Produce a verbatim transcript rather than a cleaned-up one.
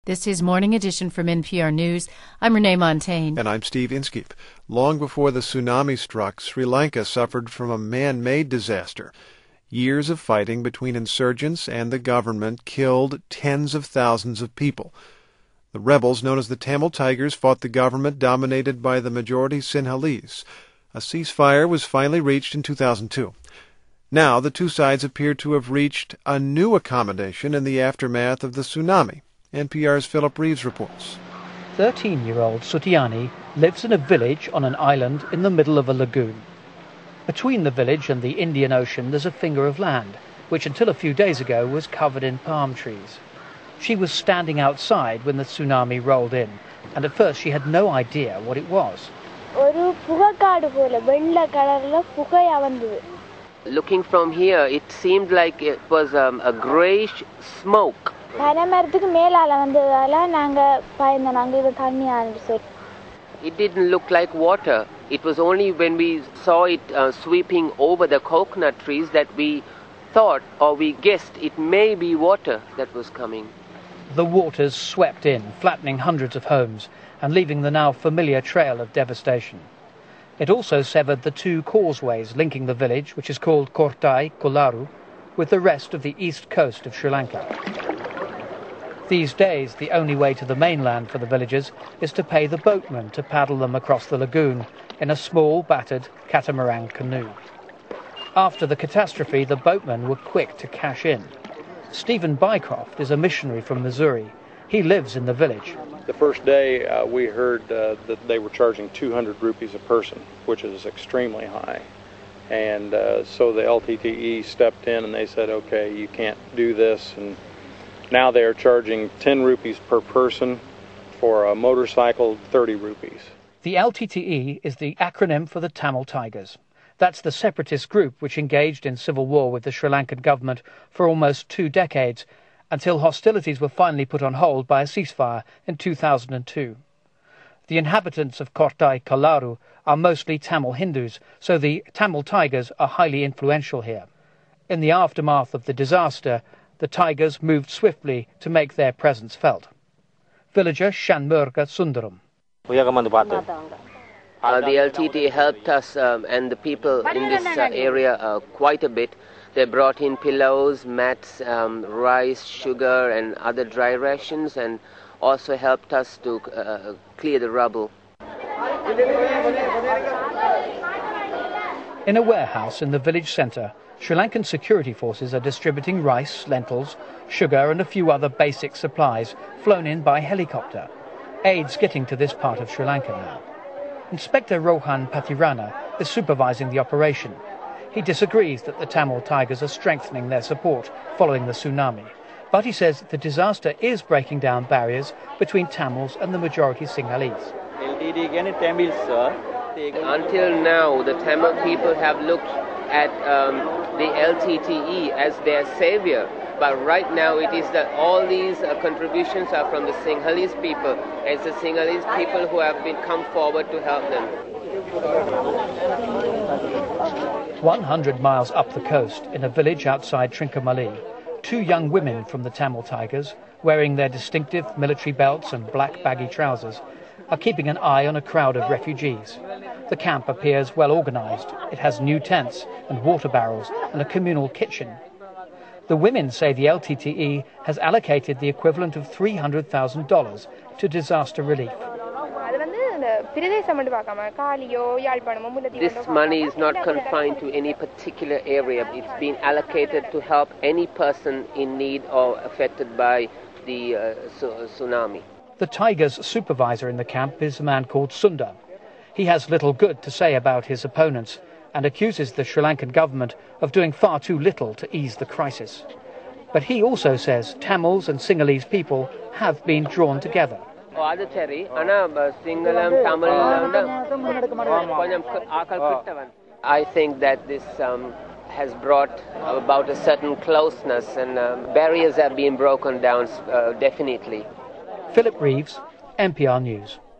This is Morning Edition from N P R News. I'm Renee Montaigne. And I'm Steve Inskeep. Long before the tsunami struck, Sri Lanka suffered from a man-made disaster. Years of fighting between insurgents and the government killed tens of thousands of people. The rebels, known as the Tamil Tigers, fought the government dominated by the majority Sinhalese. A ceasefire was finally reached in two thousand two. Now, the two sides appear to have reached a new accommodation in the aftermath of the tsunami. N P R's Philip Reeves reports. thirteen-year-old Sutiani lives in a village on an island in the middle of a lagoon. Between the village and the Indian Ocean there's a finger of land, which until a few days ago was covered in palm trees. She was standing outside when the tsunami rolled in, and at first she had no idea what it was. Looking from here, it seemed like it was um, a greyish smoke. It didn't look like water. It was only when we saw it uh, sweeping over the coconut trees that we thought or we guessed it may be water that was coming. The waters swept in, flattening hundreds of homes and leaving the now familiar trail of devastation. It also severed the two causeways linking the village, which is called Kortai Kolaru, with the rest of the east coast of Sri Lanka. These days, the only way to the mainland for the villagers is to pay the boatmen to paddle them across the lagoon in a small, battered catamaran canoe. After the catastrophe, the boatmen were quick to cash in. Stephen Bycroft is a missionary from Missouri. He lives in the village. The first day uh, we heard uh, that they were charging two hundred rupees a person, which is extremely high. And uh, so the L T T E stepped in and they said, okay, you can't do this. And now they are charging ten rupees per person, for a motorcycle, thirty rupees. The L T T E is the acronym for the Tamil Tigers. That's the separatist group which engaged in civil war with the Sri Lankan government for almost two decades, until hostilities were finally put on hold by a ceasefire in two thousand two. The inhabitants of Kortai Kolaru are mostly Tamil Hindus, so the Tamil Tigers are highly influential here. In the aftermath of the disaster, the Tigers moved swiftly to make their presence felt. Villager Shanmurga Sundaram. Uh, the L T T helped us um, and the people in this uh, area uh, quite a bit. They brought in pillows, mats, um, rice, sugar and other dry rations, and also helped us to uh, clear the rubble. In a warehouse in the village centre, Sri Lankan security forces are distributing rice, lentils, sugar and a few other basic supplies flown in by helicopter. Aid's getting to this part of Sri Lanka now. Inspector Rohan Pathirana is supervising the operation. He disagrees that the Tamil Tigers are strengthening their support following the tsunami, but he says the disaster is breaking down barriers between Tamils and the majority Sinhalese. Until now, the Tamil people have looked at um, the L T T E as their savior. But right now it is that all these uh, contributions are from the Sinhalese people. It's the Sinhalese people who have been come forward to help them. one hundred miles up the coast, in a village outside Trincomalee, two young women from the Tamil Tigers, wearing their distinctive military belts and black baggy trousers, are keeping an eye on a crowd of refugees. The camp appears well organised. It has new tents and water barrels and a communal kitchen. The women say the L T T E has allocated the equivalent of three hundred thousand dollars to disaster relief. This money is not confined to any particular area. It's been allocated to help any person in need or affected by the uh, tsunami. The Tigers' supervisor in the camp is a man called Sundar. He has little good to say about his opponents and accuses the Sri Lankan government of doing far too little to ease the crisis. But he also says Tamils and Sinhalese people have been drawn together. I think that this um, has brought about a certain closeness, and um, barriers have been broken down uh, definitely. Philip Reeves, N P R News.